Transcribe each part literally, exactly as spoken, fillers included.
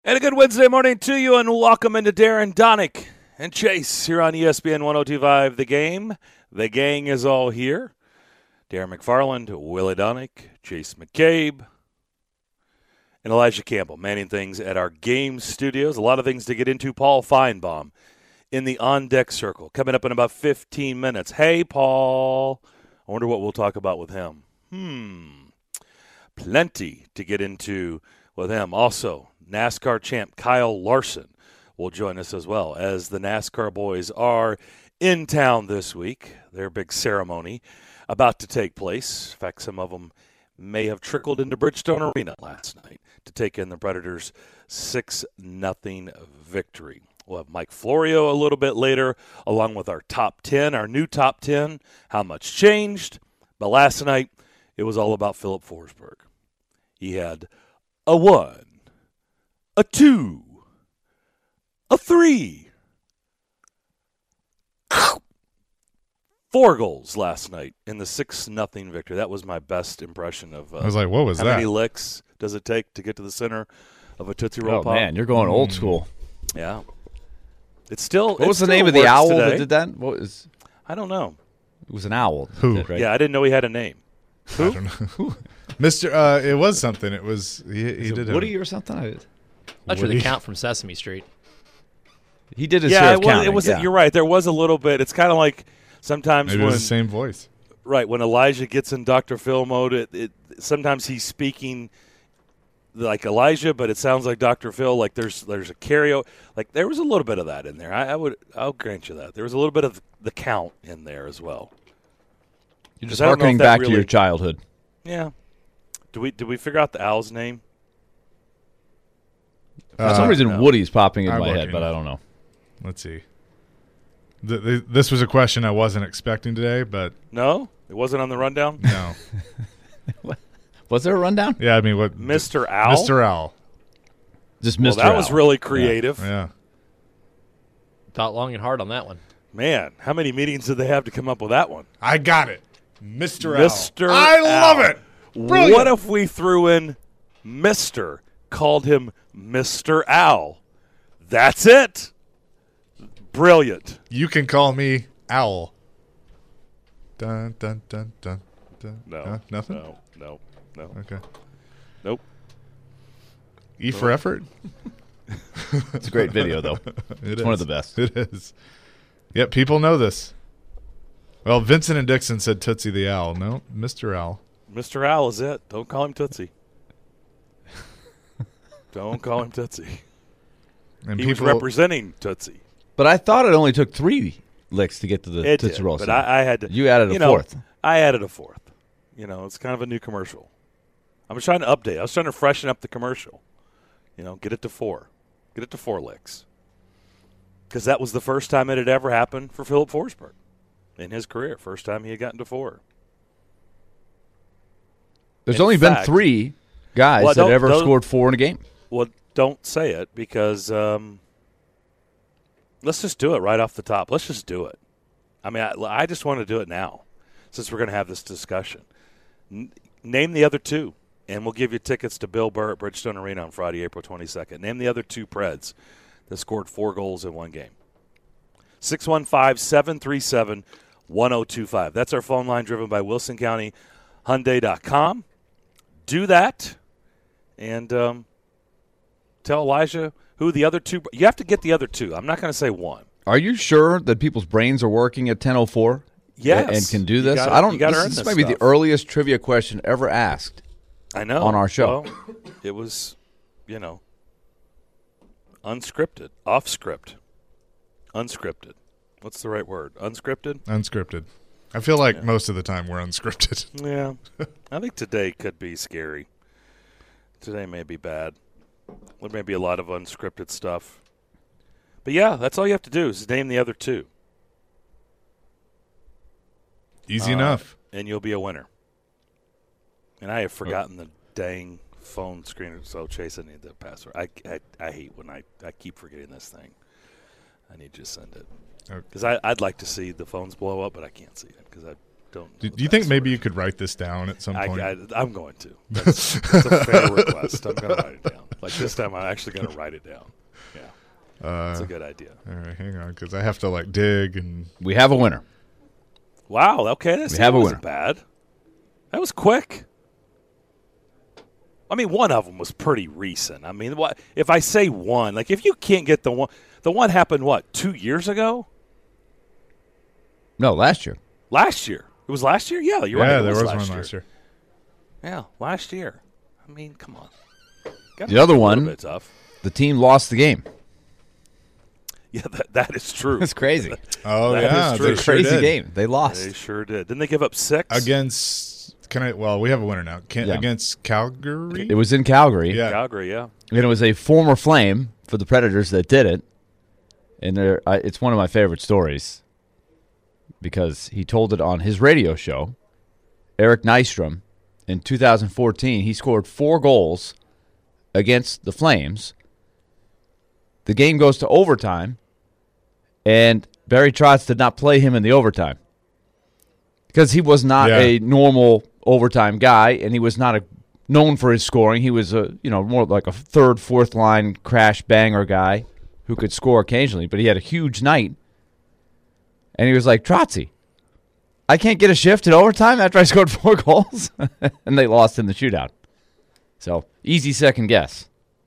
And a good Wednesday morning to you, and welcome into Darren Donick and Chase here on E S P N one oh two point five The Game. The gang is all here. Darren McFarland, Willie Donick, Chase McCabe, and Elijah Campbell manning things at our game studios. A lot of things to get into. Paul Feinbaum in the on-deck circle coming up in about fifteen minutes. Hey, Paul. I wonder what we'll talk about with him. Hmm. Plenty to get into with him. Also, NASCAR champ Kyle Larson will join us as well, as the NASCAR boys are in town this week. Their big ceremony about to take place. In fact, some of them may have trickled into Bridgestone Arena last night to take in the Predators' six nothing victory. We'll have Mike Florio a little bit later, along with our top ten, our new top ten, how much changed. But last night, it was all about Philip Forsberg. He had a one, a two, a three, four goals last night in the six nothing victory. That was my best impression of uh, I was like, what was how that? How many licks does it take to get to the center of a Tootsie Roll oh, Pop? man, you're going mm. old school. Yeah. It's still. What was the name of the owl today that did that? What is? I don't know. It was an owl. Who? Did, right? Yeah, I didn't know he had a name. Who? I don't know. Mister Uh, it was something. It was he, he Is did it it. Woody or something. I, That's Woody. the Count from Sesame Street. he did his Yeah, share it of was. counting. It was yeah. You're right. There was a little bit. It's kind of like sometimes Maybe it when was the same voice. right when Elijah gets in Doctor Phil mode. It, it sometimes he's speaking like Elijah, but it sounds like Doctor Phil. Like there's there's a carryover. Like there was a little bit of that in there. I, I would I'll grant you that there was a little bit of the Count in there as well. You're just I don't know harkening if that back really- to your childhood. Yeah. Do we did we figure out the owl's name? For Uh, some reason, no. Woody's popping in I'm my head, looking. but I don't know. Let's see. Th- th- this was a question I wasn't expecting today, but No, it wasn't on the rundown. no. Was there a rundown? Yeah, I mean, what? Mister Owl. Mister Owl. Just Well, Mister that was Owl. really creative. Yeah. Thought long and hard on that one. Man, how many meetings did they have to come up with that one? I got it. Mister Owl. Mister I Owl. love it. Brilliant. What if we threw in Mister, called him Mister Owl? That's it. Brilliant. You can call me Owl. Dun dun dun dun dun. No, Huh? Nothing. no, no, no. Okay. Nope. E for effort. It's a great video, though. It It's one is. of the best. It is. Yep, people know this. Well, Vincent and Dixon said Tootsie the Owl. No, Mister Owl. Mister Owl is it. Don't call him Tootsie. Don't call him Tootsie. And He was people, representing Tootsie. But I thought it only took three licks to get to the It Tootsie did, Roll. but sign. I, I had to. You added a you know, fourth. I added a fourth. You know, it's kind of a new commercial. I was trying to update. I was trying to freshen up the commercial. You know, get it to four. Get it to four licks. Because that was the first time it had ever happened for Philip Forsberg in his career. First time he had gotten to four. There's in only fact- been three guys Well, that don't- ever don't- scored four in a game. Well, don't say it because um, let's just do it right off the top. Let's just do it. I mean, I, I just want to do it now since we're going to have this discussion. N- name the other two, and we'll give you tickets to Bill Burr at Bridgestone Arena on Friday, April twenty-second. Name the other two Preds that scored four goals in one game. six one five, seven three seven, one oh two five. That's our phone line driven by Wilson County Hyundai dot com. Do that, and um, tell Elijah who the other two – you have to get the other two. I'm not going to say one. Are you sure that people's brains are working at ten oh four? Yes. And can do You this? gotta- I don't you gotta this, earn this this might be stuff. the earliest trivia question ever asked. I know. On our show. Well, it was, you know, unscripted, off script, unscripted. What's the right word? Unscripted? Unscripted. I feel like Yeah. most of the time we're unscripted. Yeah. I think today could be scary. Today may be bad. There may be a lot of unscripted stuff. But, yeah, that's all you have to do is name the other two. Easy Uh, enough. And you'll be a winner. And I have forgotten the dang phone screen, so Chase, I need the password. I, I, I hate when I, I keep forgetting this thing. I need you to send it. Because I'd like to see the phones blow up, but I can't see it because I don't. Do, know do you the think password. maybe you could write this down at some I, point? I, I'm going to. That's, that's a fair request. I'm going to write it down. Like this time, I'm actually going to write it down. Yeah, that's Uh, a good idea. all right, hang on, because I have to like dig and We have a winner. Wow. Okay, that's, We have that a wasn't bad. That was quick. I mean, one of them was pretty recent. I mean, what if I say one? Like, if you can't get the one, the one happened what two years ago? No, last year. Last year. It was last year. Yeah, you're right. yeah, it there was, last one year. last year. Yeah, last year. I mean, come on. Gotta The other make it a one- little bit tough. The team lost the game. Yeah, that, that is true. It's crazy. Oh That yeah, is true. they sure Crazy did. game. They lost. They sure did. Didn't they give up six Against can I? Well, we have a winner now. Can, Yeah. Against Calgary. It was in Calgary. Yeah. Calgary? Yeah. And it was a former Flame for the Predators that did it. And they're- I, it's one of my favorite stories because he told it on his radio show. Eric Nystrom, in two thousand fourteen, he scored four goals against the Flames. The game goes to overtime, and Barry Trotz did not play him in the overtime because he was not Yeah. a normal overtime guy, and he was not a known for his scoring. He was a you know more like a third, fourth line crash banger guy who could score occasionally, but he had a huge night, and he was like, Trotzy, I can't get a shift in overtime after I scored four goals, and they lost in the shootout. So easy second guess.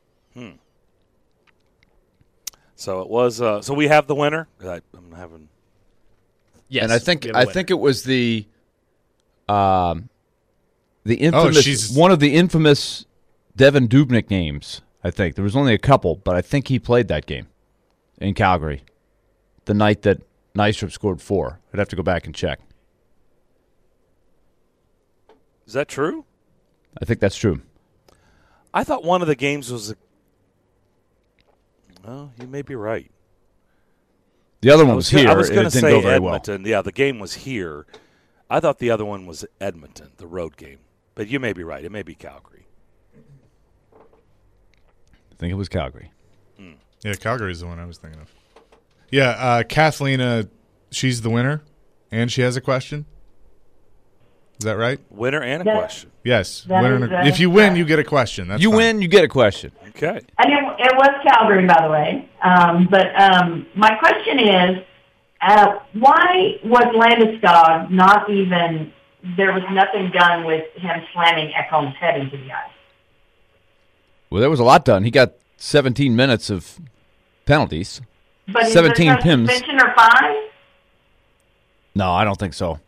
So it was. Uh, so we have the winner. I, I'm having. Yes. and I think we have a I winner. think it was the um the infamous she's- one of the infamous Devin Dubnyk games. I think there was only a couple, but I think he played that game in Calgary, the night that Nystrom scored four. I'd have to go back and check. Is that true? I think that's true. I thought one of the games was. A, well, you may be right. The other I one was, was, gonna- here, I was and going it to didn't say go very well. Edmonton. Yeah, the game was here. I thought the other one was Edmonton, the road game. But you may be right. It may be Calgary. I think it was Calgary. Yeah, Calgary's the one I was thinking of. Yeah, uh, Kathleen, uh, she's the winner, and she has a question. Is that right? Winner and a That- question. Yes. That winner is, and a- uh, if you win, correct. you get a question. That's you fine. win, you get a question. Okay. And it, it was Calgary, by the way. Um, but um, my question is, uh, why was Landeskog not even, there was nothing done with him slamming Ekholm's head into the ice? Well, there was a lot done. He got seventeen minutes of penalties. But is seventeen there no pims. suspension or fine? No, I don't think so.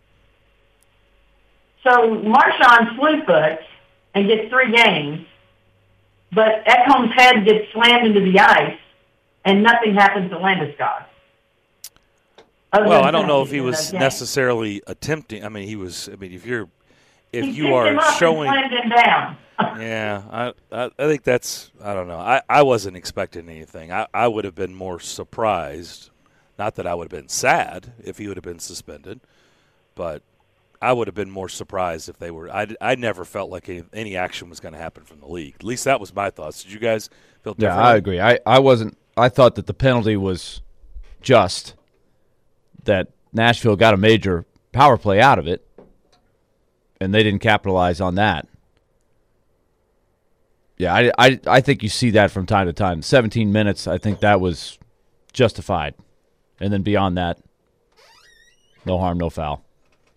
So Marchand slew foot and gets three games, but Ekholm's head gets slammed into the ice, and nothing happens to Landeskog. Other Well, than I don't know if penalties he in was those games. necessarily attempting. I mean, he was. I mean, if you're, if He you picked him are up showing, and slammed him down. yeah, I, I, I think that's. I don't know. I, I wasn't expecting anything. I, I would have been more surprised. Not that I would have been sad if he would have been suspended, but I would have been more surprised if they were. I, I never felt like any, any action was going to happen from the league. At least that was my thoughts. Did you guys feel Yeah, differently? I agree. I, I wasn't. I thought that the penalty was just that Nashville got a major power play out of it, and they didn't capitalize on that. Yeah, I, I, I think you see that from time to time. seventeen minutes, I think that was justified. And then beyond that, no harm, no foul.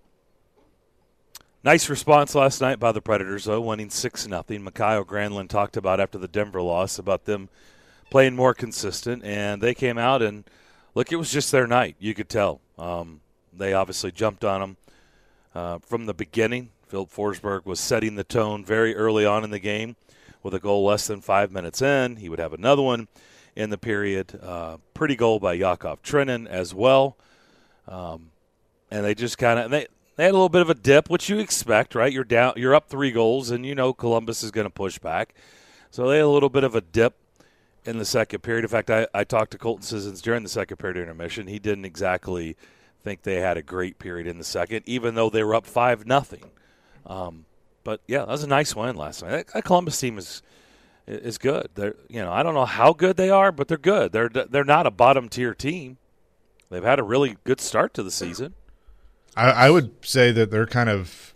Nice response last night by the Predators, though, winning six nothing. Mikhail Granlund talked about after the Denver loss about them playing more consistent, and they came out and, look, it was just their night. You could tell. Um, they obviously jumped on them uh, from the beginning. Philip Forsberg was setting the tone very early on in the game with a goal less than five minutes in. He would have another one in the period. Uh, pretty goal by Yakov Trenin as well. Um, and they just kind of they they had a little bit of a dip, which you expect, right? You're down, you're up three goals, and you know Columbus is going to push back. So they had a little bit of a dip in the second period. In fact, I, I talked to Colton Sissons during the second period intermission. He didn't exactly think they had a great period in the second, even though they were up five nothing. Um, but yeah, that was a nice win last night. That, that Columbus team is is good. They're you know I don't know how good they are, but they're good. They're they're not a bottom tier team. They've had a really good start to the season. I, I would say that they're kind of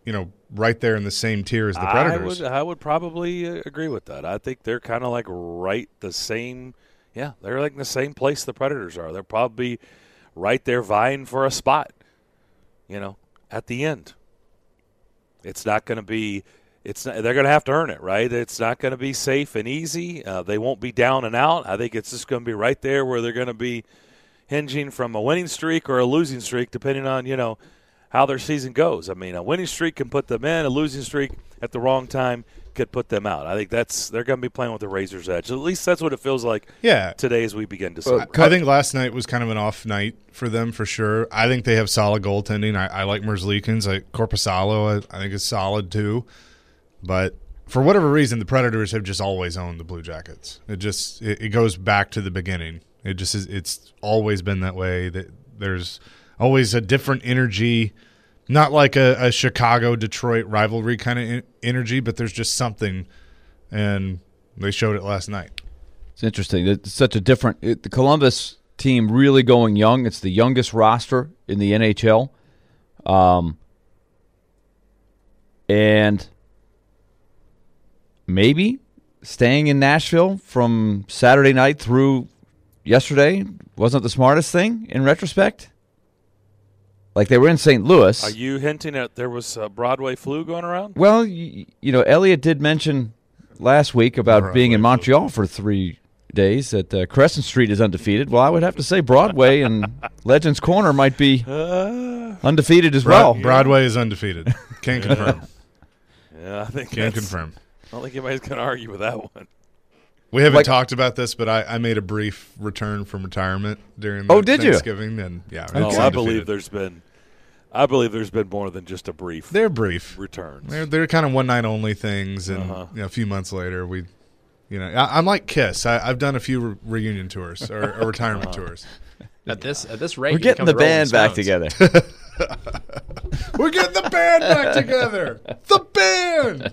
you know, right there in the same tier as the I Predators. would I would probably uh, agree with that. I think they're kind of like right the same. Yeah, they're like in the same place the Predators are. They're probably right there vying for a spot. You know, at the end, it's not going to be. It's not, they're going to have to earn it, right? It's not going to be safe and easy. Uh, they won't be down and out. I think it's just going to be right there where they're going to be hinging from a winning streak or a losing streak, depending on, you know, how their season goes. I mean, a winning streak can put them in. A losing streak at the wrong time could put them out. I think that's they're going to be playing with the razor's edge. At least that's what it feels like Yeah. today as we begin to see. I I think last night was kind of an off night for them for sure. I think they have solid goaltending. I, I like Merzlikins. I, Korpisalo I, I think is solid too. But for whatever reason, the Predators have just always owned the Blue Jackets. It just it, it goes back to the beginning. It just is. It's always been that way. That there's always a different energy, not like a, a Chicago-Detroit rivalry kind of energy, but there's just something, and they showed it last night. It's interesting. It's such a different it, – the Columbus team really going young. It's the youngest roster in the N H L. Um, and maybe staying in Nashville from Saturday night through yesterday wasn't the smartest thing in retrospect. Like they were in Saint Louis. Are you hinting at there was a Broadway flu going around? Well, you, you know, Elliot did mention last week about Broadway being in Montreal for three days that uh, Crescent Street is undefeated. Well, I would have to say Broadway and Legends Corner might be Uh, undefeated as Broad- well. Broadway is undefeated. Can't confirm. yeah, I think Can't that's- confirm. I don't think anybody's going to argue with that one. We haven't Like- talked about this, but I, I made a brief return from retirement during the Oh, did you? Thanksgiving, and yeah, Oh, it's I undefeated. believe there's been, I believe there's been more than just a brief They're brief. returns. They're they're kind of one night only things, and Uh-huh. you know, a few months later, we, you know, I, I'm like Kiss. I, I've done a few re- reunion tours or, or retirement Uh-huh. tours. At this at this rate, We're you getting become the Rolling band back Stones. together. We're getting the band back together. The band.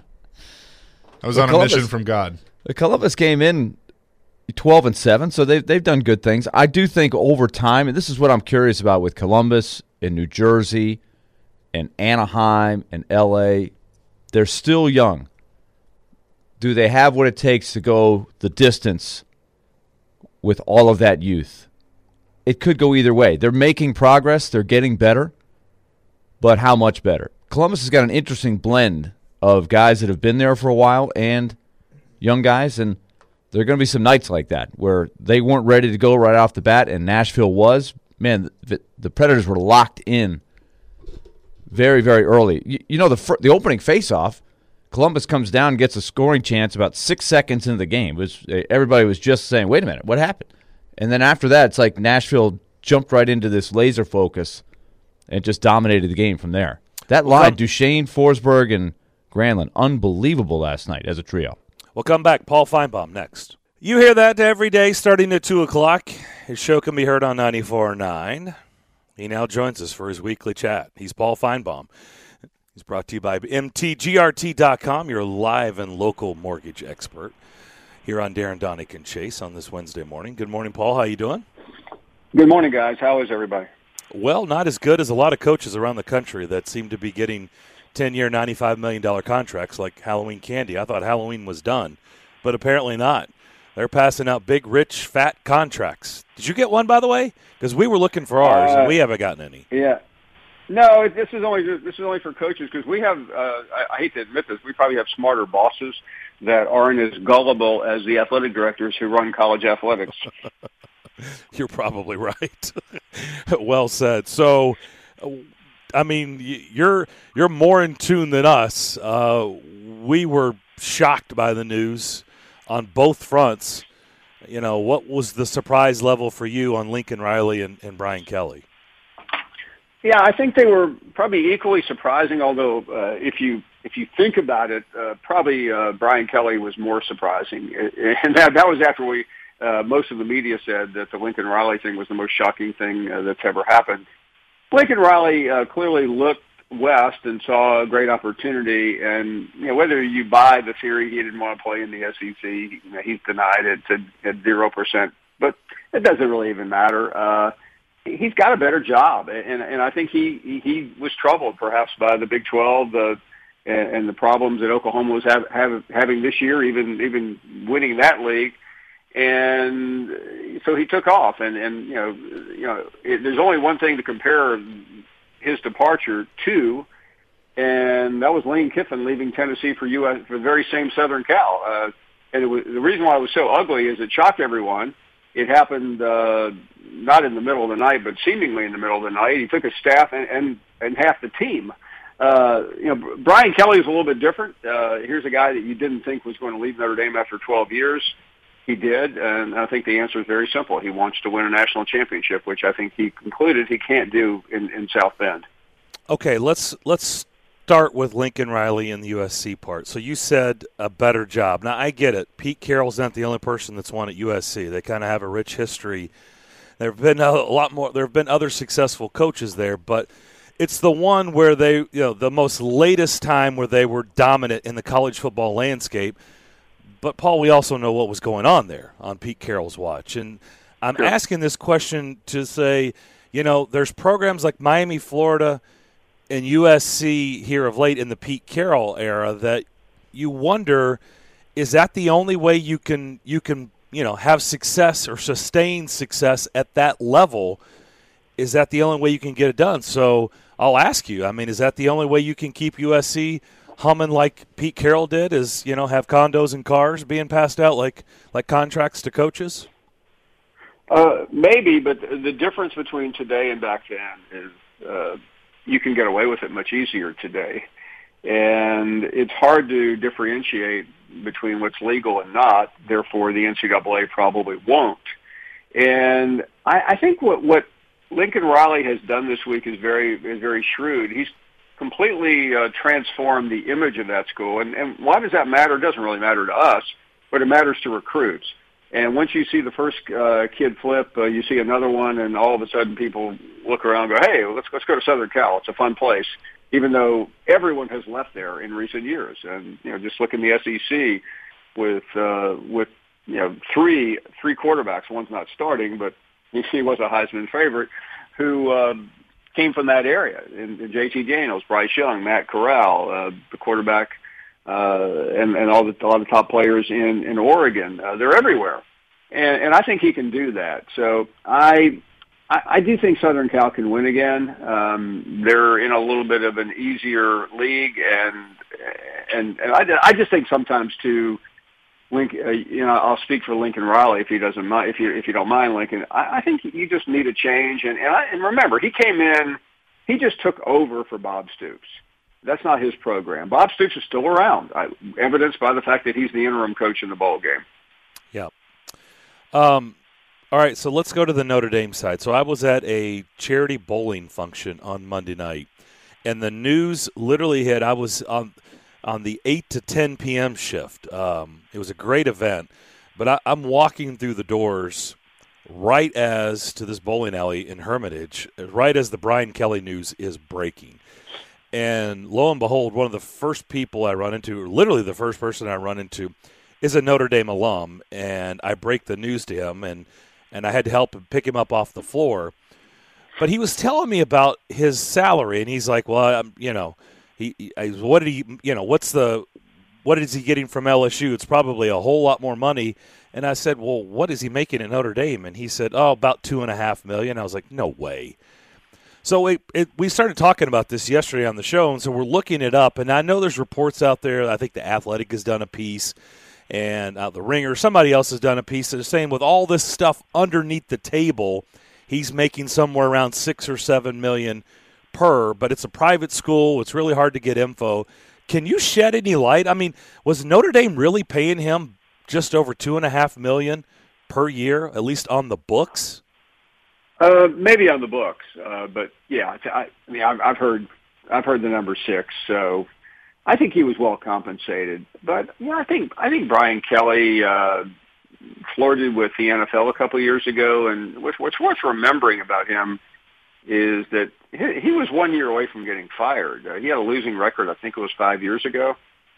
I was Well, on a Columbus- mission from God. The Columbus came in twelve and seven, so they've they've done good things. I do think over time, and this is what I'm curious about with Columbus and New Jersey and Anaheim and L A, they're still young. Do they have what it takes to go the distance with all of that youth? It could go either way. They're making progress. They're getting better. But how much better? Columbus has got an interesting blend of guys that have been there for a while and young guys, and there are going to be some nights like that where they weren't ready to go right off the bat, and Nashville was. Man, the, the Predators were locked in very, very early. You, you know, the fir- the opening faceoff, Columbus comes down and gets a scoring chance about six seconds into the game. It was, everybody was just saying, wait a minute, what happened? And then after that, it's like Nashville jumped right into this laser focus and just dominated the game from there. That line, Duchesne, Forsberg, and Granlund, unbelievable last night as a trio. We'll come back. Paul Feinbaum next. You hear that every day starting at two o'clock. His show can be heard on ninety-four point nine. He now joins us for his weekly chat. He's Paul Feinbaum. He's brought to you by M T G R T dot com, your live and local mortgage expert, here on Darren, Donick, and Chase on this Wednesday morning. Good morning, Paul. How you doing? Good morning, guys. How is everybody? Well, not as good as a lot of coaches around the country that seem to be getting ten-year, ninety-five million dollars contracts like Halloween candy. I thought Halloween was done, but apparently not. They're passing out big, rich, fat contracts. Did you get one, by the way? Because we were looking for ours, Uh, and we haven't gotten any. Yeah. No, this is only this is only for coaches because we have. Uh, I, I hate to admit this, we probably have smarter bosses that aren't as gullible as the athletic directors who run college athletics. You're probably right. Well said. So, I mean, you're you're more in tune than us. Uh, we were shocked by the news on both fronts. You know, what was the surprise level for you on Lincoln Riley and, and Brian Kelly? Yeah, I think they were probably equally surprising. Although, uh, if you if you think about it, uh, probably uh, Brian Kelly was more surprising, and that that was after we. Uh, most of the media said that the Lincoln Riley thing was the most shocking thing uh, that's ever happened. Lincoln Riley uh, clearly looked west and saw a great opportunity, and you know, whether you buy the theory he didn't want to play in the S E C, you know, he's denied it to at zero percent, but it doesn't really even matter. Uh, he's got a better job, and and I think he he was troubled perhaps by the Big twelve uh, and, and the problems that Oklahoma was have, have, having this year, even even winning that league, and so he took off. And and you know you know it, there's only one thing to compare his departure to, and that was Lane Kiffin leaving Tennessee for U S for the very same Southern Cal. Uh, and it was, the reason why it was so ugly is it shocked everyone. It happened uh, not in the middle of the night, but seemingly in the middle of the night. He took his staff and and, and half the team. Uh, you know, Brian Kelly is a little bit different. Uh, here's a guy that you didn't think was going to leave Notre Dame after twelve years. He did, and I think the answer is very simple. He wants to win a national championship, which I think he concluded he can't do in, in South Bend. Okay, let's let's start with Lincoln Riley and the U S C part. So you said a better job. Now, I get it. Pete Carroll's not the only person that's won at U S C. They kind of have a rich history. There have been a lot more. There have been other successful coaches there, but it's the one where they, you know, the most latest time where they were dominant in the college football landscape. But, Paul, we also know what was going on there on Pete Carroll's watch. And I'm Sure. asking this question to say, you know, there's programs like Miami, Florida, and U S C here of late in the Pete Carroll era that you wonder, is that the only way you can you can you know have success or sustain success at that level? Is that the only way you can get it done? So I'll ask you, I mean, is that the only way you can keep U S C humming like Pete Carroll did, is, you know, have condos and cars being passed out like like contracts to coaches? Uh, maybe, but the difference between today and back then is uh, you can get away with it much easier today. And it's hard to differentiate between what's legal and not. Therefore, the N C double A probably won't. And I, I think what, what Lincoln Riley has done this week is very is very shrewd. He's completely uh, transformed the image of that school. And, and why does that matter? It doesn't really matter to us, but it matters to recruits. And once you see the first uh, kid flip, uh, you see another one, and all of a sudden people look around and go, hey, let's, let's go to Southern Cal. It's a fun place, even though everyone has left there in recent years. And, you know, just look in the S E C with, uh, with you know, three three quarterbacks. One's not starting, but he was a Heisman favorite, who um, came from that area. And, and J T Daniels, Bryce Young, Matt Corral, uh, the quarterback, Uh, and, and all the, a lot of the top players in, in Oregon. Uh, they're everywhere. And, and I think he can do that. So I, I, I do think Southern Cal can win again. Um, they're in a little bit of an easier league. And, and, and I, I just think sometimes too, Lincoln, uh, you know, I'll speak for Lincoln Riley if he doesn't mind, if you, if you don't mind, Lincoln. I, I think you just need a change. And, and, I, and remember, he came in, he just took over for Bob Stoops. That's not his program. Bob Stoops is still around, I, evidenced by the fact that he's the interim coach in the bowl game. Yeah. Um, all right, so let's go to the Notre Dame side. So I was at a charity bowling function on Monday night, and the news literally hit. I was on on the eight to ten p.m. shift. Um, it was a great event, but I, I'm walking through the doors right as to this bowling alley in Hermitage, right as the Brian Kelly news is breaking. And lo and behold, one of the first people I run into, or literally the first person I run into, is a Notre Dame alum. And I break the news to him, and, and I had to help him pick him up off the floor. But he was telling me about his salary, and he's like, "Well, I'm, you know, he, he I, what did he, you know, what's the, what is he getting from L S U? It's probably a whole lot more money." And I said, "Well, what is he making at Notre Dame?" And he said, "Oh, about two and a half million." I was like, "No way." So it, it, we started talking about this yesterday on the show, and so we're looking it up. And I know there's reports out there. I think The Athletic has done a piece, and uh, The Ringer, somebody else has done a piece that is saying with all this stuff underneath the table, he's making somewhere around six or seven million per. But it's a private school; it's really hard to get info. Can you shed any light? I mean, was Notre Dame really paying him just over two and a half million per year, at least on the books? Uh, maybe on the books, uh, but yeah, I, I mean, I've, I've heard, I've heard the number six, so I think he was well compensated. But yeah, I think, I think Brian Kelly uh, flirted with the N F L a couple of years ago, and what's, what's worth remembering about him is that he, he was one year away from getting fired. Uh, he had a losing record, I think it was five years ago,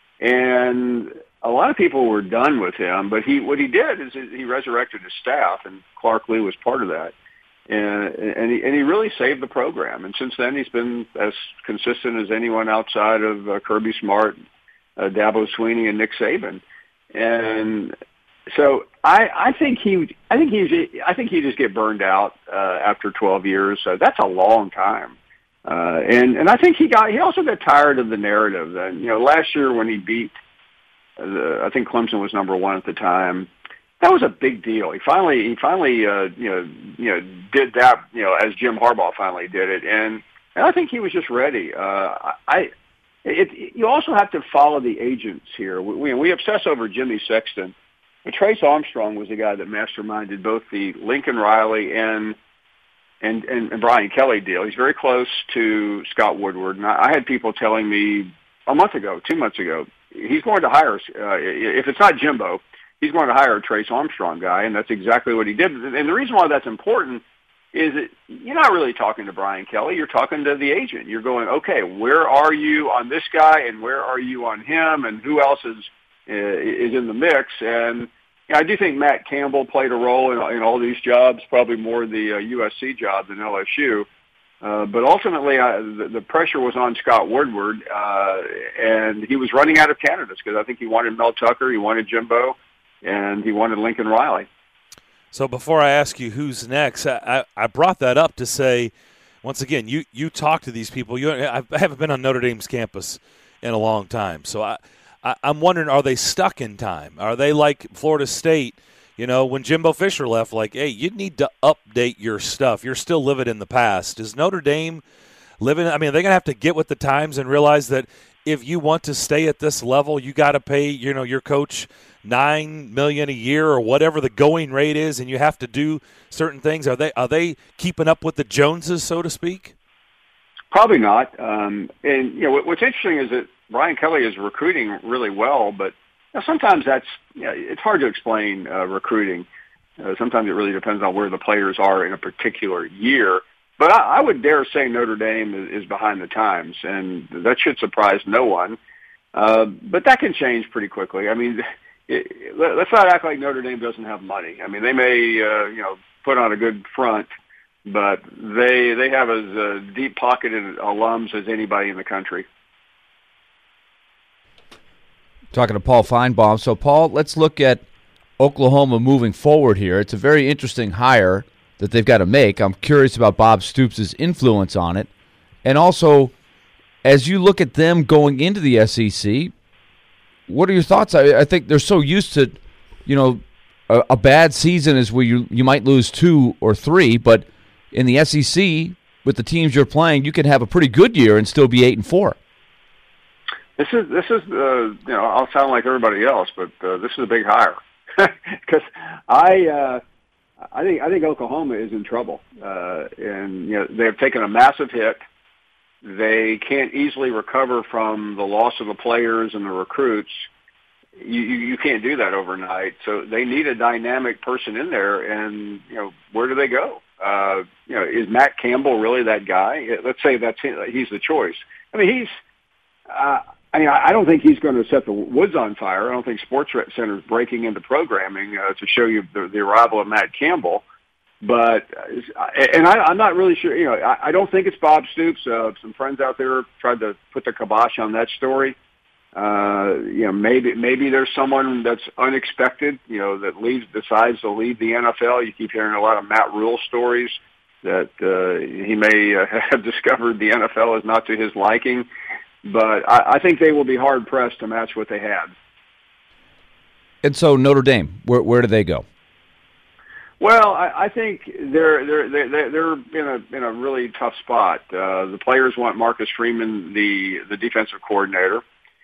and a lot of people were done with him. But he, what he did is he resurrected his staff, and Clark Lea was part of that. And, and, he, and he really saved the program. And since then, he's been as consistent as anyone outside of uh, Kirby Smart, uh, Dabo Swinney, and Nick Saban. And so I, I think he, I think he's, I think he just get burned out uh, after twelve years. So that's a long time. Uh, and and I think he got, he also got tired of the narrative. And you know, last year when he beat, uh, the, I think Clemson was number one at the time. That was a big deal. He finally, he finally, uh, you know, you know, did that, you know, as Jim Harbaugh finally did it, and and I think he was just ready. Uh, I, it, you also have to follow the agents here. We we obsess over Jimmy Sexton, but Trace Armstrong was the guy that masterminded both the Lincoln Riley and and and, and Brian Kelly deal. He's very close to Scott Woodward, and I, I had people telling me a month ago, two months ago, he's going to hire uh, if it's not Jimbo. He's going to hire a Trace Armstrong guy, and that's exactly what he did. And the reason why that's important is that you're not really talking to Brian Kelly. You're talking to the agent. You're going, okay, where are you on this guy, and where are you on him, and who else is uh, is in the mix? And you know, I do think Matt Campbell played a role in, in all these jobs, probably more the uh, U S C job than L S U. Uh, but ultimately, I, the, the pressure was on Scott Woodward, uh, and he was running out of candidates because I think he wanted Mel Tucker, he wanted Jimbo, and he wanted Lincoln Riley. So before I ask you who's next, I, I brought that up to say, once again, you, you talk to these people. You, I haven't been on Notre Dame's campus in a long time. So I, I, I'm wondering, are they stuck in time? Are they like Florida State, you know, when Jimbo Fisher left, like, hey, you need to update your stuff. You're still living in the past. Is Notre Dame living – I mean, are they going to have to get with the times and realize that if you want to stay at this level, you got to pay, you know, your coach – nine million a year or whatever the going rate is, and you have to do certain things? Are they are they keeping up with the Joneses, so to speak? Probably not. Um, and you know what's interesting is that Brian Kelly is recruiting really well, but you know, sometimes that's you know, it's hard to explain uh, recruiting. Uh, sometimes it really depends on where the players are in a particular year. But I, I would dare say Notre Dame is, is behind the times, and that should surprise no one. Uh, but that can change pretty quickly. I mean. It, let's not act like Notre Dame doesn't have money. I mean, they may, uh, you know, put on a good front, but they they have as uh, deep-pocketed alums as anybody in the country. Talking to Paul Feinbaum. So, Paul, let's look at Oklahoma moving forward here. It's a very interesting hire that they've got to make. I'm curious about Bob Stoops' influence on it. And also, as you look at them going into the S E C, what are your thoughts? I, I think they're so used to, you know, a, a bad season is where you you might lose two or three, but in the S E C, with the teams you're playing, you can have a pretty good year and still be eight and four. This is this is uh, you know I'll sound like everybody else, but uh, this is a big hire because I uh, I think I think Oklahoma is in trouble, uh, and you know they have taken a massive hit. They can't easily recover from the loss of the players and the recruits. You, you, you can't do that overnight. So they need a dynamic person in there. And, you know, where do they go? Uh, you know, is Matt Campbell really that guy? Let's say that's him, he's the choice. I mean, he's, uh, I mean, I don't think he's going to set the woods on fire. I don't think Sports Center is breaking into programming uh, to show you the, the arrival of Matt Campbell. But, and I, I'm not really sure, you know, I, I don't think it's Bob Stoops. Uh, some friends out there tried to put the kibosh on that story. Uh, you know, maybe, maybe there's someone that's unexpected, you know, that leaves, decides to leave the N F L. You keep hearing a lot of Matt Rule stories that, uh, he may uh, have discovered the N F L is not to his liking. But I, I think they will be hard pressed to match what they had. And so Notre Dame, where, where do they go? Well, I, I think they're they're they're they're in a in a really tough spot. Uh, the players want Marcus Freeman, the the defensive coordinator,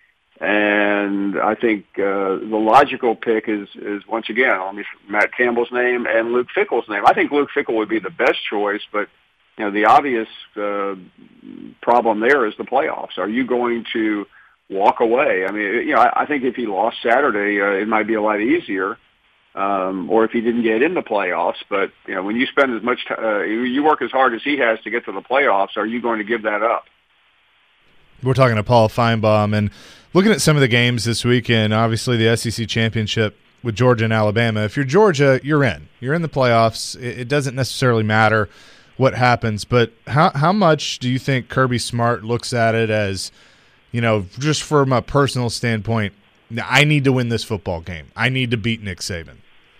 and I think uh, the logical pick is is once again on Matt Campbell's name and Luke Fickell's name. I think Luke Fickell would be the best choice, but you know the obvious uh, problem there is the playoffs. Are you going to walk away? I mean, you know, I, I think if he lost Saturday, uh, it might be a lot easier. Um, or if he didn't get in the playoffs, but you know, when you spend as much, t- uh, you work as hard as he has to get to the playoffs, are you going to give that up? We're talking to Paul Feinbaum and looking at some of the games this weekend. Obviously, the S E C championship with Georgia and Alabama. If you're Georgia, you're in. You're in the playoffs. It, it doesn't necessarily matter what happens, but how how much do you think Kirby Smart looks at it as, you know, just from a personal standpoint, I need to win this football game. I need to beat Nick Saban.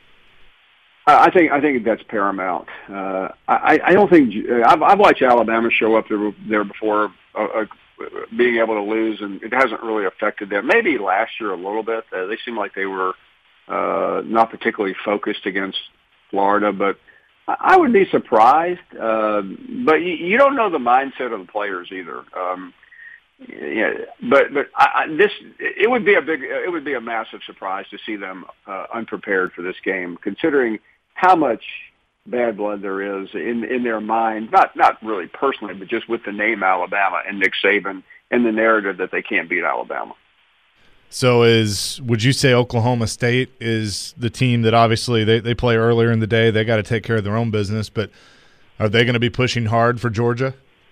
I think I think that's paramount. Uh, I, I don't think I've, I've watched Alabama show up there, there before, uh, uh, being able to lose, and it hasn't really affected them. Maybe last year a little bit. Uh, they seemed like they were uh, not particularly focused against Florida, but I would be surprised. Uh, but you, you don't know the mindset of the players either. Um, yeah, but but I, I, this it would be a big, it would be a massive surprise to see them uh, unprepared for this game, considering how much bad blood there is in in their mind, not not really personally, but just with the name Alabama and Nick Saban and the narrative that they can't beat Alabama. So is would you say Oklahoma State is the team that obviously they, they play earlier in the day, they got to take care of their own business, but are they going to be pushing hard for Georgia?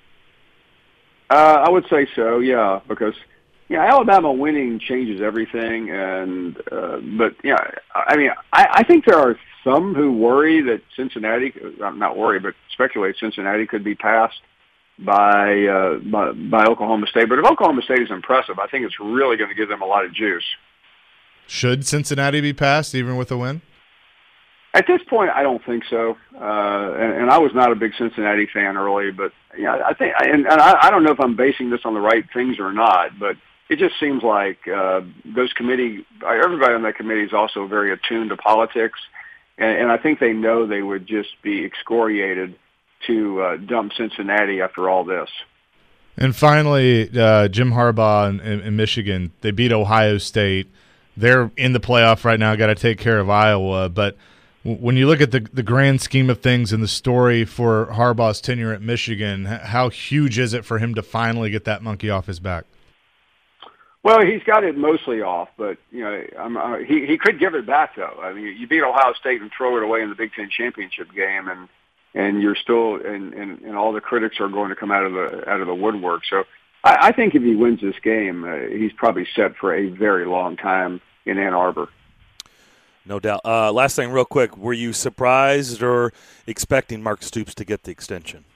Uh, I would say so, yeah, because yeah, Alabama winning changes everything, and uh, but yeah, I mean, I, I think there are some who worry that Cincinnati, not worry, but speculate Cincinnati could be passed by, uh, by by Oklahoma State. But if Oklahoma State is impressive, I think it's really going to give them a lot of juice. Should Cincinnati be passed even with a win? At this point, I don't think so. Uh, and, and I was not a big Cincinnati fan early, but yeah, I think, and, and I, I don't know if I'm basing this on the right things or not, but it just seems like uh, those committee, everybody on that committee is also very attuned to politics, and, and I think they know they would just be excoriated to uh, dump Cincinnati after all this. And finally, uh, Jim Harbaugh in, in, in Michigan, they beat Ohio State. They're in the playoff right now, got to take care of Iowa, but when you look at the the grand scheme of things and the story for Harbaugh's tenure at Michigan, how huge is it for him to finally get that monkey off his back? Well, he's got it mostly off, but you know, I'm, uh, he he could give it back though. I mean, you beat Ohio State and throw it away in the Big Ten championship game, and and you're still and, and, and all the critics are going to come out of the out of the woodwork. So I, I think if he wins this game, uh, he's probably set for a very long time in Ann Arbor. No doubt. Uh, last thing, real quick, were you surprised or expecting Mark Stoops to get the extension?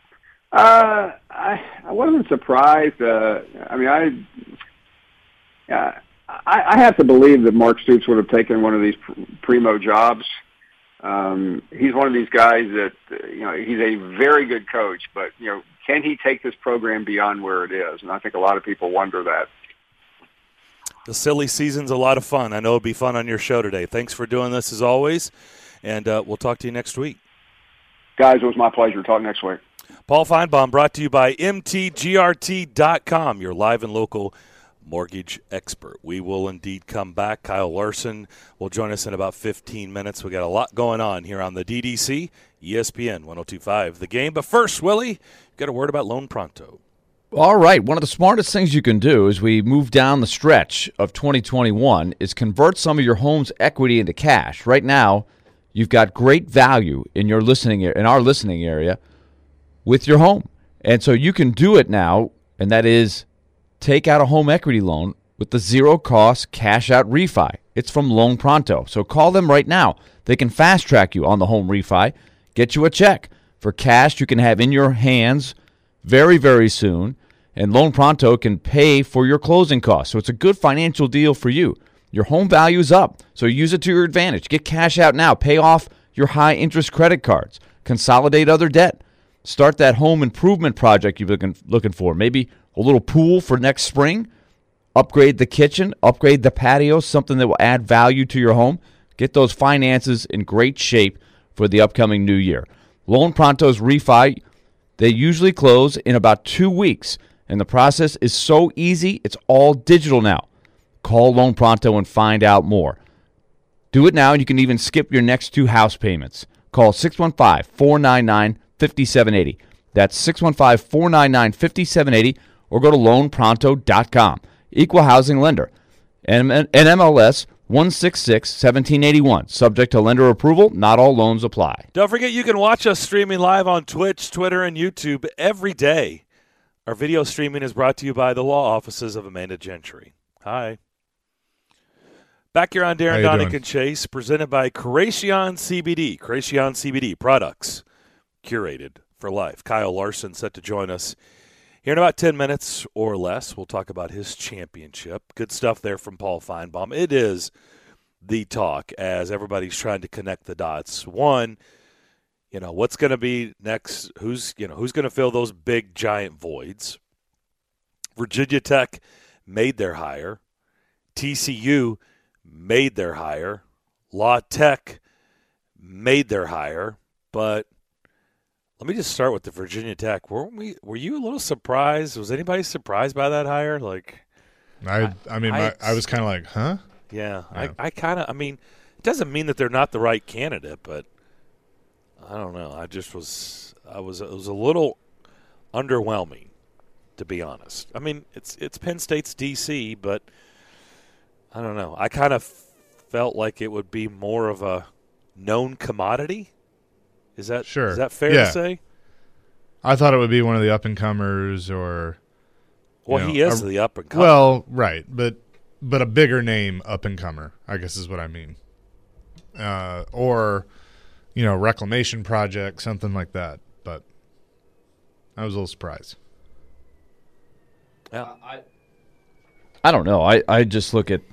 Uh, I, I wasn't surprised. Uh, I mean, I, uh, I I have to believe that Mark Stoops would have taken one of these primo jobs. Um, he's one of these guys that, you know, he's a very good coach, but, you know, can he take this program beyond where it is? And I think a lot of people wonder that. The silly season's a lot of fun. I know it'll be fun on your show today. Thanks for doing this as always, and uh, we'll talk to you next week. Guys, it was my pleasure. Talk next week. Paul Feinbaum, brought to you by M T G R T dot com, your live and local mortgage expert. We will indeed come back. Kyle Larson will join us in about fifteen minutes. We got a lot going on here on the D D C, E S P N one oh two point five, The Game. But first, Willie, got a word about Loan Pronto. All right, one of the smartest things you can do as we move down the stretch of twenty twenty-one is convert some of your home's equity into cash. Right now, you've got great value in your listening in our listening area with your home. And so you can do it now, and that is take out a home equity loan with the zero-cost cash-out refi. It's from Loan Pronto. So call them right now. They can fast-track you on the home refi, get you a check for cash you can have in your hands very, very soon, and Loan Pronto can pay for your closing costs. So it's a good financial deal for you. Your home value is up, so use it to your advantage. Get cash out now. Pay off your high-interest credit cards. Consolidate other debt. Start that home improvement project you're looking, looking for. Maybe a little pool for next spring. Upgrade the kitchen. Upgrade the patio, something that will add value to your home. Get those finances in great shape for the upcoming new year. Loan Pronto's refi, they usually close in about two weeks, and the process is so easy, it's all digital now. Call Loan Pronto and find out more. Do it now, and you can even skip your next two house payments. Call six one five, four nine nine, five seven eight zero. That's six one five, four nine nine, five seven eight zero, or go to loan pronto dot com. Equal housing lender. N M L S one six six, one seven eight one. Subject to lender approval. Not all loans apply. Don't forget you can watch us streaming live on Twitch, Twitter, and YouTube every day. Our video streaming is brought to you by the law offices of Amanda Gentry. Hi. Back here on How Darren, you Donick, doing? and Chase, presented by Creation C B D. Creation C B D products curated for life. Kyle Larson set to join us here in about ten minutes or less. We'll talk about his championship. Good stuff there from Paul Feinbaum. It is the talk as everybody's trying to connect the dots. One, you know, what's going to be next? Who's, you know, who's going to fill those big, giant voids? Virginia Tech made their hire. T C U made their hire. La Tech made their hire. But let me just start with the Virginia Tech. Were we? Were you a little surprised? Was anybody surprised by that hire? Like, I, I mean, I- my, I was kind of like, huh? yeah, Yeah. I, I kind of. I mean, it doesn't mean that they're not the right candidate, but I don't know. I just was. I was. It was a little underwhelming, to be honest. I mean, it's it's Penn State's D C, but I don't know. I kind of felt like it would be more of a known commodity. Is that Sure. Is that fair Yeah. to say? I thought it would be one of the up and comers, or Well, you he know, is a- the up and comer. well, right, but but a bigger name up and comer, I guess is what I mean, uh, or you know, reclamation project, something like that. But I was a little surprised. Yeah. I don't know. I, I just look at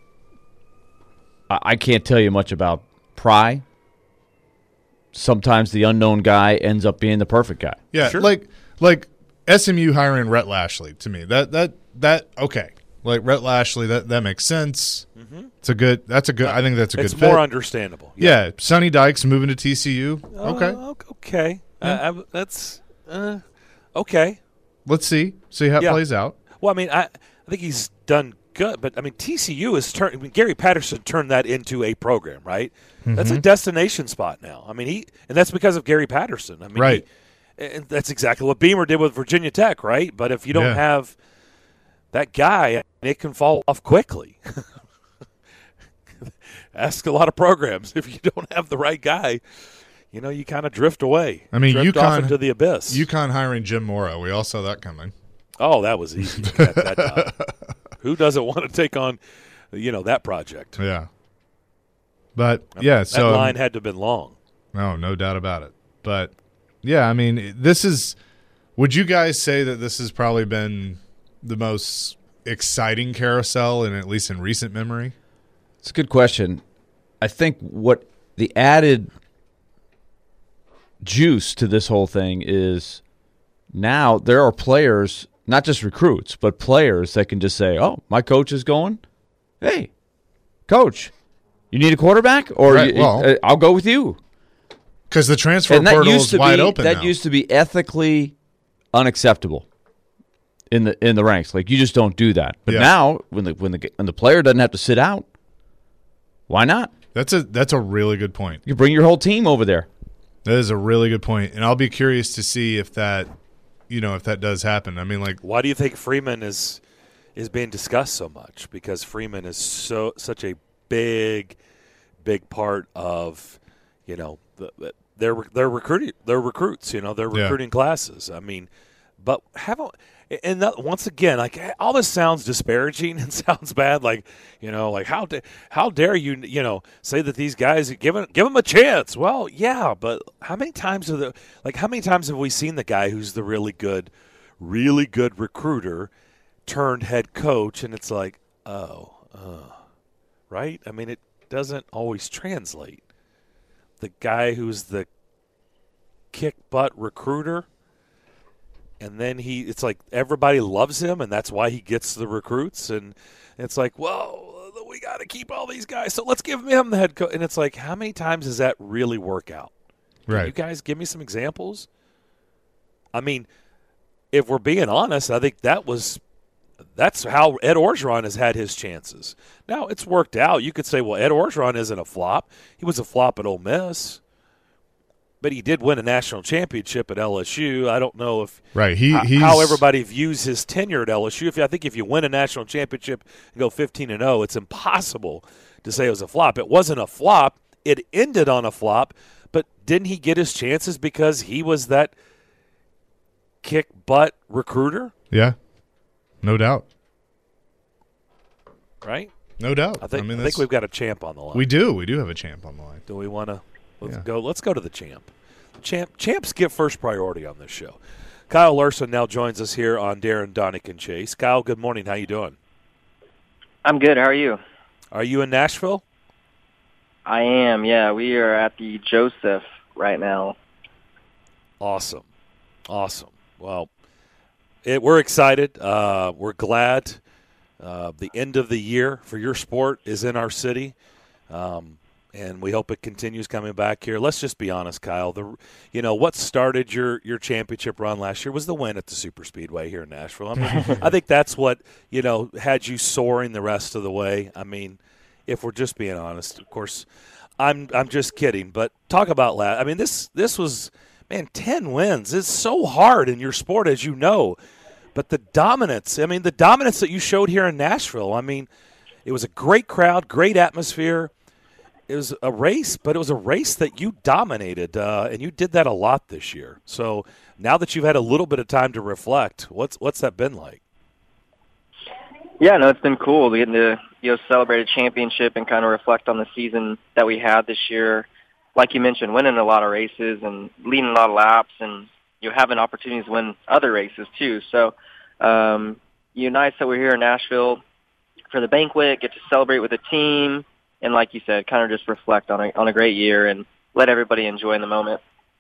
I, I can't tell you much about Pry. Sometimes the unknown guy ends up being the perfect guy. Yeah, Sure. like like S M U hiring Rhett Lashley to me. That that that okay. Like Rhett Lashley, that that makes sense. Mm-hmm. It's a good. That's a good. I think that's a It's good fit. more understandable. yeah, Sonny Dykes moving to T C U. Okay, Uh, okay. Uh, I, that's uh, okay. let's see see how it Yeah. plays out. Well, I mean, I, I think he's done good, but I mean, T C U is turned. I mean, Gary Patterson turned that into a program, right? That's Mm-hmm. a destination spot now. I mean, he and that's because of Gary Patterson. I mean, Right. he- and that's exactly what Beamer did with Virginia Tech, right? But if you don't Yeah. have that guy, it can fall off quickly. Ask a lot of programs if you don't have the right guy. You know, you kind of drift away. I mean, drift off UConn- into the abyss. UConn hiring Jim Mora. We all saw that coming. Oh, that was easy to get that done. Who doesn't want to take on, you know, that project? Yeah, but yeah, That so line had to have been long. no, no doubt about it. But yeah, I mean, this is. Would you guys say that this has probably been the most exciting carousel in at least in recent memory? It's a good question. I think what the added juice to this whole thing is now there are players, not just recruits, but players that can just say, "Oh, my coach is going. Hey, coach, you need a quarterback, or Right, you- well- uh, I'll go with you." Because the transfer And that portal used is to wide be open that now. used to be ethically unacceptable in the in the ranks. Like you just don't do that. But Yeah. now, when the when the when the player doesn't have to sit out, why not? that's a that's a really good point. You bring your whole team over there. That is a really good point, and I'll be curious to see if that, you know, if that does happen. I mean, like, Why do you think Freeman is is being discussed so much? Because Freeman is so such a big, big part of, you know, the, their their recruiting their recruits. You know, their Yeah. recruiting classes. I mean, but haven't and that, once again, like all this sounds disparaging and sounds bad. Like, you know, like how da- how dare you, you know, say that these guys give them, give them a chance? Well, yeah, but how many times have the like how many times have we seen the guy who's the really good, really good recruiter turned head coach, and it's like, oh, uh, right? I mean, it doesn't always translate. The guy who's the kick butt recruiter. And then he, it's like everybody loves him, and that's why he gets the recruits. And it's like, well, we got to keep all these guys, so let's give him the head coach. And it's like, how many times does that really work out? Can right? you guys give me some examples? I mean, if we're being honest, I think that was that's how Ed Orgeron has had his chances. Now it's worked out. You could say, well, Ed Orgeron isn't a flop. He was a flop at Ole Miss. But he did win a national championship at L S U. I don't know if Right. He h- he's, how everybody views his tenure at L S U. If I think if you win a national championship and go fifteen and oh, it's impossible to say it was a flop. It wasn't a flop. It ended on a flop. But didn't he get his chances because he was that kick butt recruiter? Yeah, no doubt. Right? No doubt. I think, I, mean, I think we've got a champ on the line. We do. We do have a champ on the line. Do we want to let's Yeah. go? Let's go to the champ. Champ champs get first priority on this show. Kyle Larson now joins us here on Darren, Donick, and Chase. Kyle, good morning. How you doing? I'm good. How are you? Are you in Nashville? I am, yeah. We are at the Joseph right now. Awesome. Awesome. Well, it, we're excited. Uh, we're glad uh, the end of the year for your sport is in our city. Um, and we hope it continues coming back here. Let's just be honest, Kyle. The, you know, what started your, your championship run last year was the win at the Super Speedway here in Nashville. I mean, I think that's what, you know, had you soaring the rest of the way. I mean, if we're just being honest, of course, I'm I'm just kidding. But talk about last. I mean, this this was, man, ten wins. It's so hard in your sport, as you know. But the dominance, I mean, the dominance that you showed here in Nashville, I mean, it was a great crowd, great atmosphere. It was a race, but it was a race that you dominated, uh, and you did that a lot this year. So now that you've had a little bit of time to reflect, what's what's that been like? Yeah, no, it's been cool getting to you know celebrate a championship and kind of reflect on the season that we had this year. Like you mentioned, winning a lot of races and leading a lot of laps, and you know, having opportunities to win other races too. So, um, you know, nice that we're here in Nashville for the banquet, get to celebrate with the team. And like you said, kind of just reflect on a on a great year and let everybody enjoy in the moment.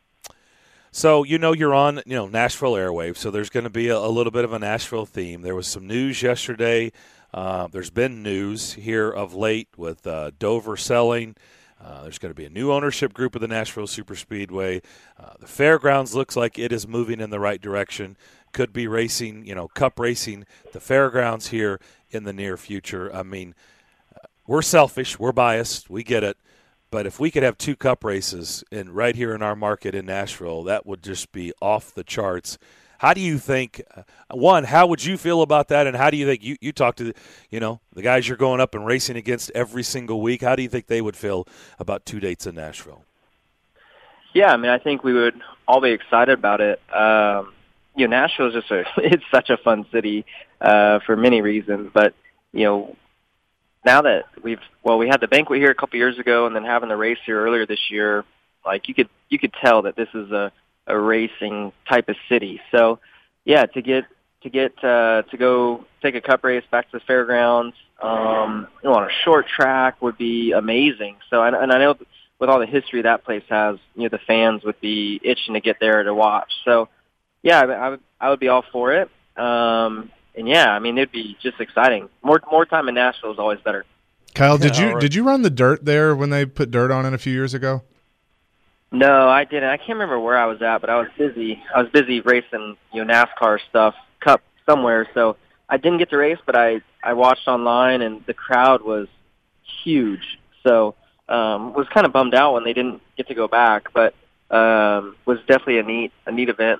So you know you're on you know Nashville airwaves, so there's going to be a, a little bit of a Nashville theme. There was some news yesterday. Uh, there's been news here of late with uh, Dover selling. Uh, there's going to be a new ownership group of the Nashville Superspeedway. Uh, the fairgrounds looks like it is moving in the right direction. Could be racing, you know, cup racing the fairgrounds here in the near future. I mean, we're selfish, we're biased, we get it. But if we could have two cup races in right here in our market in Nashville, that would just be off the charts. How do you think, one, how would you feel about that, and how do you think, you, you talk to, you know, the guys you're going up and racing against every single week, how do you think they would feel about two dates in Nashville? Yeah, I mean, I think we would all be excited about it. Um, you know, Nashville is just a, it's such a fun city uh, for many reasons, but, you know, now that we've, well, we had the banquet here a couple years ago and then having the race here earlier this year, like you could, you could tell that this is a, a racing type of city. So yeah, to get, to get, uh, to go take a cup race back to the fairgrounds, um, you know, on a short track would be amazing. So, and, and I know with all the history that place has, you know, the fans would be itching to get there to watch. So yeah, I, I would, I would be all for it. Um, And yeah, I mean, it'd be just exciting. More more time in Nashville is always better. Kyle, did Yeah, you right. did you run the dirt there when they put dirt on it a few years ago? No, I didn't. I can't remember where I was at, but I was busy. I was busy racing, you know, NASCAR stuff, cup somewhere. So I didn't get to race, but I I watched online, and the crowd was huge. So um, was kind of bummed out when they didn't get to go back, but um, was definitely a neat a neat event.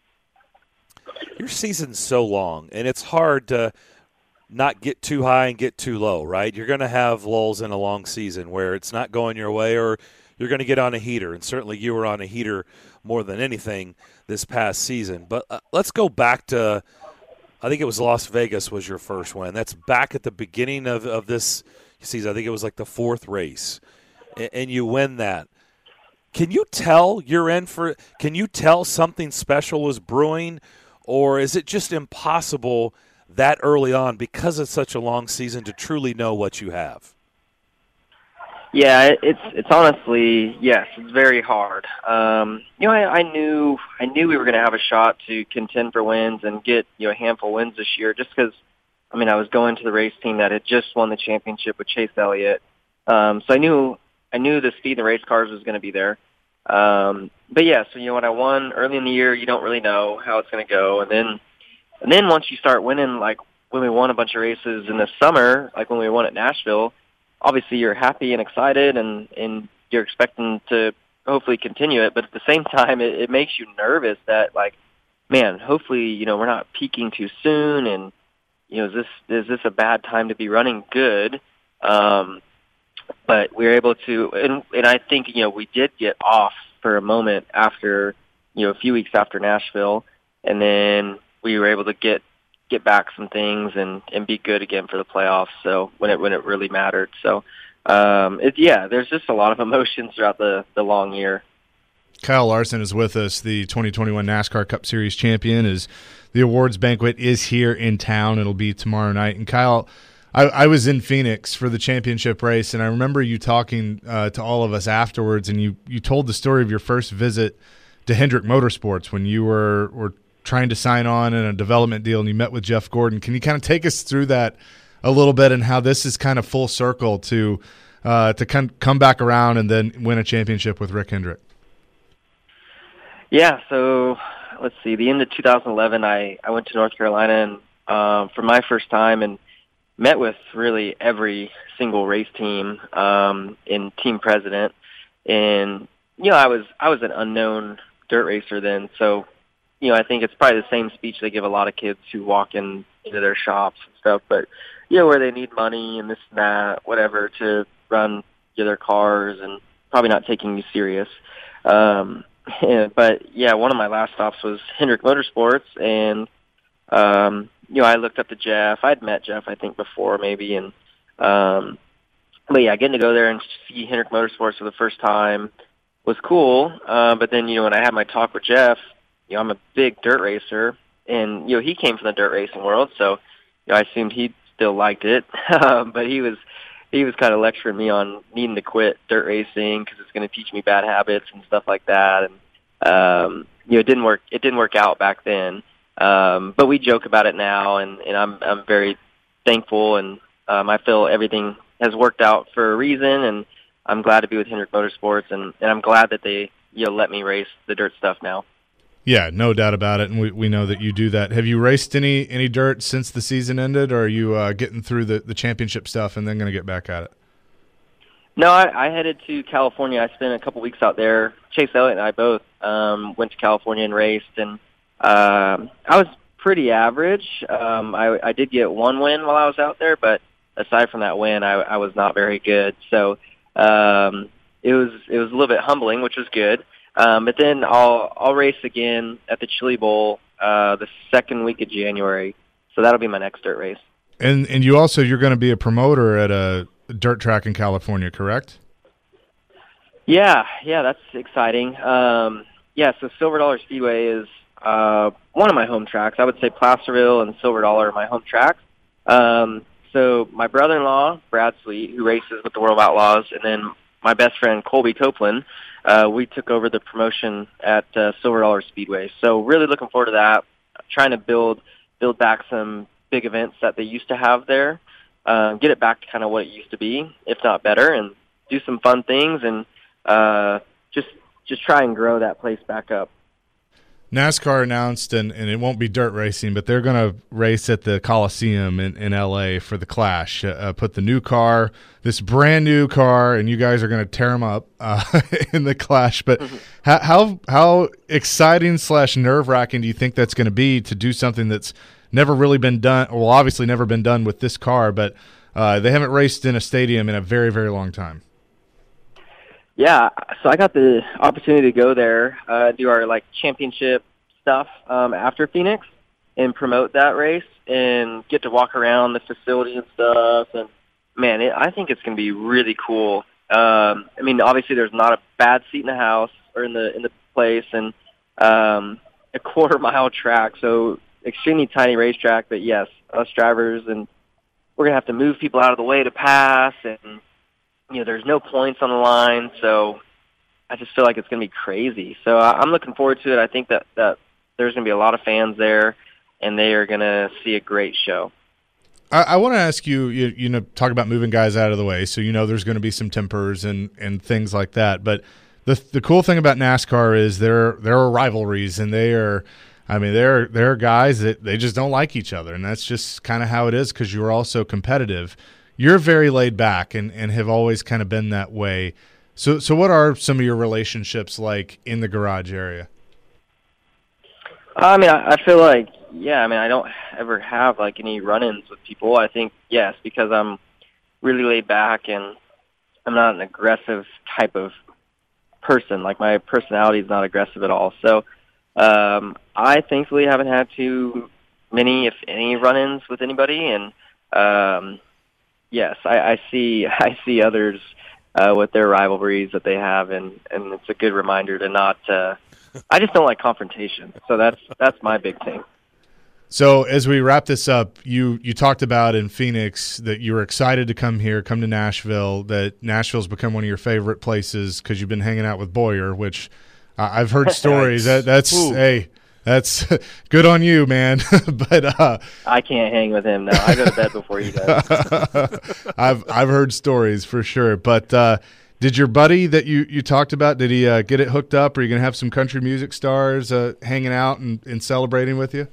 Your season's so long, and it's hard to not get too high and get too low, right? You're going to have lulls in a long season where it's not going your way, or you're going to get on a heater, and certainly you were on a heater more than anything this past season. But uh, let's go back to, I think it was Las Vegas was your first win. That's back at the beginning of, of this season. I think it was like the fourth race, and, and you win that. Can you tell you're in for – can you tell something special is brewing, or is it just impossible that early on because it's such a long season to truly know what you have? Yeah, it- it's it's honestly yes, it's very hard. Um, you know, I, I knew I knew we were going to have a shot to contend for wins and get you know a handful of wins this year, just because I mean I was going to the race team that had just won the championship with Chase Elliott, um, so I knew I knew the speed in the race cars was going to be there. Um, but yeah, so you know when I won early in the year, you don't really know how it's going to go, and then and then once you start winning, like when we won a bunch of races in the summer, like when we won at Nashville. Obviously, you're happy and excited, and, and you're expecting to hopefully continue it. But at the same time, it, it makes you nervous that, like, man, hopefully, you know, we're not peaking too soon, and you know, is this is this a bad time to be running good? Um, but we were able to, and and I think you know we did get off for a moment after you know a few weeks after Nashville, and then we were able to get get back some things and, and be good again for the playoffs. So when it when it really mattered. So um, it, yeah, there's just a lot of emotions throughout the, the long year. Kyle Larson is with us, the twenty twenty-one NASCAR Cup Series champion. Is the awards banquet is here in town. It'll be tomorrow night. And Kyle, I, I was in Phoenix for the championship race, and I remember you talking uh, to all of us afterwards, and you, you told the story of your first visit to Hendrick Motorsports when you were, were trying to sign on in a development deal, and you met with Jeff Gordon. Can you kind of take us through that a little bit and how this is kind of full circle to uh, to come, come back around and then win a championship with Rick Hendrick? Yeah, so let's see. The end of two thousand eleven, I, I went to North Carolina and uh, for my first time and met with really every single race team um, and team president. And, you know, I was I was an unknown dirt racer then, so, you know, I think it's probably the same speech they give a lot of kids who walk in into their shops and stuff, but, you know, where they need money and this and that, whatever, to run you know, their cars and probably not taking you serious. Um Yeah, but yeah, one of my last stops was Hendrick Motorsports, and um, you know, I looked up to Jeff. I'd met Jeff, I think, before maybe, and um, but yeah, getting to go there and see Hendrick Motorsports for the first time was cool. Uh, but then, you know, when I had my talk with Jeff, you know, I'm a big dirt racer, and you know, he came from the dirt racing world, so you know, I assumed he still liked it, but he was. He was kind of lecturing me on needing to quit dirt racing because it's going to teach me bad habits and stuff like that. And um, you know, it didn't work. It didn't work out back then. Um, but we joke about it now, and, and I'm I'm very thankful, and um, I feel everything has worked out for a reason. And I'm glad to be with Hendrick Motorsports, and, and I'm glad that they you know let me race the dirt stuff now. Yeah, no doubt about it, and we, we know that you do that. Have you raced any any dirt since the season ended, or are you uh, getting through the, the championship stuff and then going to get back at it? No, I, I headed to California. I spent a couple weeks out there. Chase Elliott and I both um, went to California and raced, and um, I was pretty average. Um, I, I did get one win while I was out there, but aside from that win, I, I was not very good. So um, it was it was a little bit humbling, which was good. Um, but then I'll I'll race again at the Chili Bowl uh, the second week of January, so that'll be my next dirt race. And and you also you're going to be a promoter at a dirt track in California, correct? Yeah, yeah, that's exciting. Um, yeah, so Silver Dollar Speedway is uh, one of my home tracks. I would say Placerville and Silver Dollar are my home tracks. Um, so my brother-in-law Brad Sweet, who races with the World of Outlaws, and then my best friend Colby Copeland. Uh, we took over the promotion at uh, Silver Dollar Speedway. So really looking forward to that, trying to build build back some big events that they used to have there, uh, get it back to kind of what it used to be, if not better, and do some fun things and uh, just just try and grow that place back up. NASCAR announced, and, and it won't be dirt racing, but they're going to race at the Coliseum in, in L A for the Clash. Uh, put the new car, this brand new car, and you guys are going to tear them up uh, in the Clash. But mm-hmm. how, how how exciting slash nerve wracking do you think that's going to be to do something that's never really been done? Well, obviously never been done with this car, but uh, they haven't raced in a stadium in a very very long time. Yeah, so I got the opportunity to go there, uh, do our like championship stuff um, after Phoenix, and promote that race, and get to walk around the facility and stuff. And man, it, I think it's going to be really cool. Um, I mean, obviously, there's not a bad seat in the house or in the in the place, and um, a quarter mile track, so extremely tiny racetrack. But yes, us drivers, and we're gonna have to move people out of the way to pass, and you know, there's no points on the line, so I just feel like it's going to be crazy. So I'm looking forward to it. I think that, that there's going to be a lot of fans there, and they are going to see a great show. I, I want to ask you, you, you know, talk about moving guys out of the way, so you know there's going to be some tempers and, and things like that. But the the cool thing about NASCAR is there there are rivalries, and they are, I mean, there there are guys that they just don't like each other, and that's just kind of how it is because you're all so competitive. You're very laid back and, and have always kind of been that way. So so what are some of your relationships like in the garage area? I mean, I, I feel like, yeah, I mean, I don't ever have, like, any run-ins with people. I think, yes, because I'm really laid back and I'm not an aggressive type of person. Like, my personality is not aggressive at all. So um, I thankfully haven't had too many, if any, run-ins with anybody. And um, yes, I, I see I see others uh, with their rivalries that they have, and, and it's a good reminder to not. Uh, I just don't like confrontation, so that's that's my big thing. So as we wrap this up, you you talked about in Phoenix that you were excited to come here, come to Nashville, that Nashville's become one of your favorite places because you've been hanging out with Boyer, which uh, I've heard stories. that That's, Ooh. hey, that's good on you, man. but uh, I can't hang with him now. I go to bed before he does. I've, I've heard stories for sure. But uh, did your buddy that you, you talked about, did he uh, get it hooked up? Are you going to have some country music stars uh, hanging out and, and celebrating with you?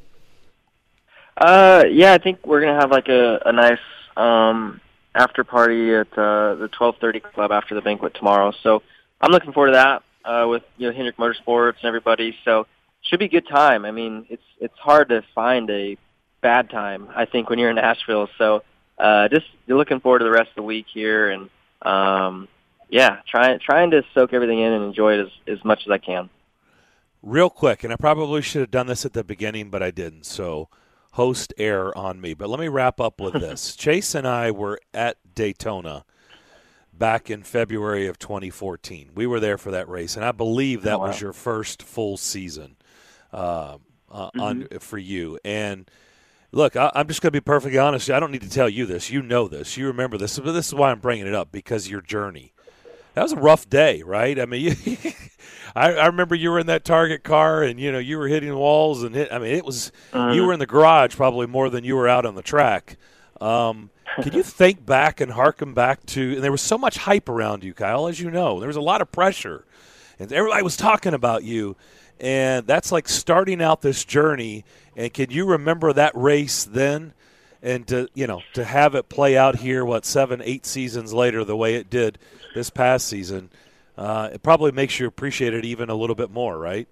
Uh, yeah, I think we're gonna have like a, a nice um, after party at uh, the twelve thirty club after the banquet tomorrow. So I'm looking forward to that uh, with you know Hendrick Motorsports and everybody. So should be a good time. I mean, it's it's hard to find a bad time, I think, when you're in Nashville. So uh, just you're looking forward to the rest of the week here, and um, yeah, trying trying to soak everything in and enjoy it as as much as I can. Real quick, and I probably should have done this at the beginning, but I didn't. So. Host error on me, but let me wrap up with this. Chase and I were at Daytona back in February of twenty fourteen. We were there for that race, and I believe that oh, wow. was your first full season uh, uh, mm-hmm. on for you. And look, I, I'm just going to be perfectly honest. I don't need to tell you this. You know this. You remember this. But this is why I'm bringing it up, because your journey. That was a rough day, right? I mean, you, I, I remember you were in that Target car, and you know you were hitting walls, and hit, I mean, it was uh-huh. you were in the garage probably more than you were out on the track. Um, can you think back and harken back to? And there was so much hype around you, Kyle, as you know. There was a lot of pressure, and everybody was talking about you, and that's like starting out this journey. And can you remember that race then? And to you know to have it play out here, what seven, eight seasons later, the way it did this past season, uh, it probably makes you appreciate it even a little bit more, right?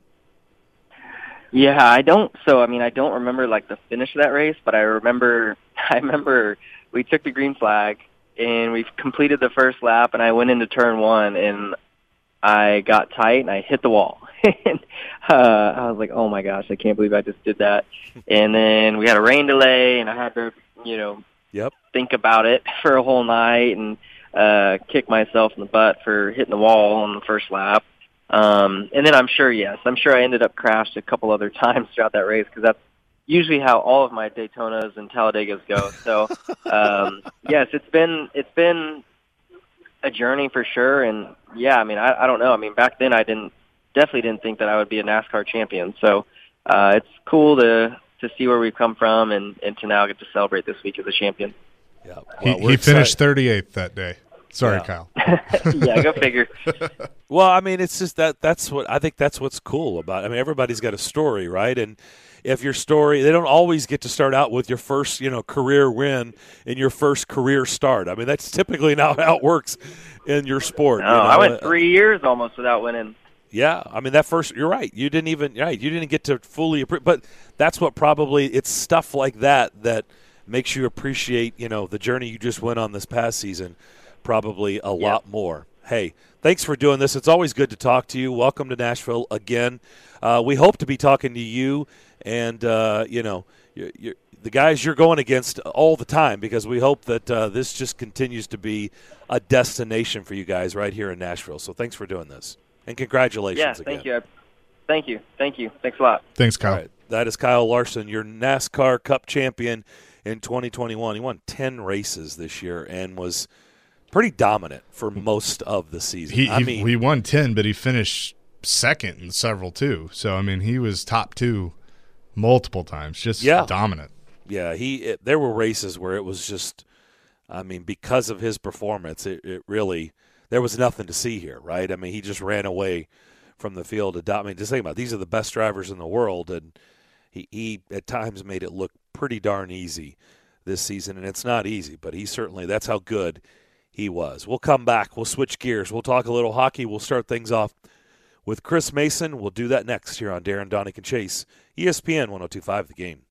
Yeah, I don't. So I mean, I don't remember like the finish of that race, but I remember. I remember we took the green flag and we completed the first lap, and I went into turn one and I got tight and I hit the wall. and uh, I was like, oh my gosh, I can't believe I just did that. And then we had a rain delay, and I had to, you know, yep. think about it for a whole night and uh, kick myself in the butt for hitting the wall on the first lap. Um, and then I'm sure, yes, I'm sure I ended up crashed a couple other times throughout that race, because that's usually how all of my Daytonas and Talladegas go. So, um, yes, it's been it's been a journey for sure. And yeah, I mean, I, I don't know. I mean, back then I didn't definitely didn't think that I would be a NASCAR champion. So uh, it's cool to to see where we've come from, and, and to now get to celebrate this week as a champion. Yeah, well, he, he finished thirty-eighth that day. Sorry, yeah. Kyle. Yeah, go figure. Well, I mean, it's just that that's what I think that's what's cool about it. I mean, everybody's got a story, right? And if your story, they don't always get to start out with your first, you know, career win in your first career start. I mean, that's typically not how it works in your sport. No, you know? I went three years almost without winning. Yeah, I mean that first. You're right. You didn't even right. You didn't get to fully. But that's what probably it's stuff like that that makes you appreciate, you know, the journey you just went on this past season, probably a yeah. lot more. Hey, thanks for doing this. It's always good to talk to you. Welcome to Nashville again. Uh, we hope to be talking to you and uh, you know you're, you're, the guys you're going against all the time, because we hope that uh, this just continues to be a destination for you guys right here in Nashville. So thanks for doing this. And congratulations yeah, again. thank you. Thank you. Thank you. Thanks a lot. Thanks, Kyle. All right. That is Kyle Larson, your NASCAR Cup champion in twenty twenty-one. He won ten races this year and was pretty dominant for most of the season. He, I he, mean, he won ten, but he finished second in several too. So, I mean, he was top two multiple times, just yeah. dominant. Yeah, he. It, there were races where it was just, I mean, because of his performance, it, it really – there was nothing to see here, right? I mean, he just ran away from the field. I mean, just think about it. These are the best drivers in the world, and he, he at times made it look pretty darn easy this season, and it's not easy, but he certainly – that's how good he was. We'll come back. We'll switch gears. We'll talk a little hockey. We'll start things off with Chris Mason. We'll do that next here on Darren, Donick, and Chase, E S P N one oh two point five The Game.